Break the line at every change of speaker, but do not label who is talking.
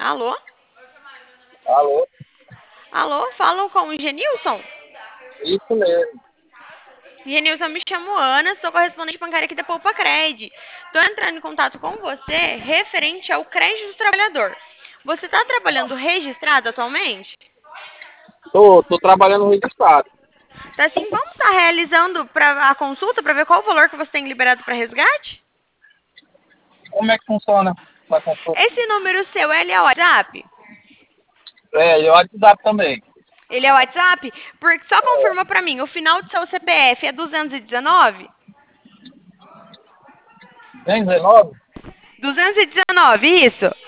Alô?
Alô?
Alô? Falam com o Genilson?
Isso mesmo.
Genilson, me chamo Ana, sou correspondente bancária aqui da Poupa Cred. Estou entrando em contato com você referente ao crédito do trabalhador. Você está trabalhando registrado atualmente?
Tô trabalhando registrado.
Tá sim, vamos estar realizando a consulta para ver qual o valor que você tem liberado para resgate?
Como é que funciona essa consulta?
Esse número seu, ele é o WhatsApp?
E o WhatsApp também.
Ele é o WhatsApp? Porque só confirma para mim, o final do seu CPF é 219?
Tem 19?
219, isso?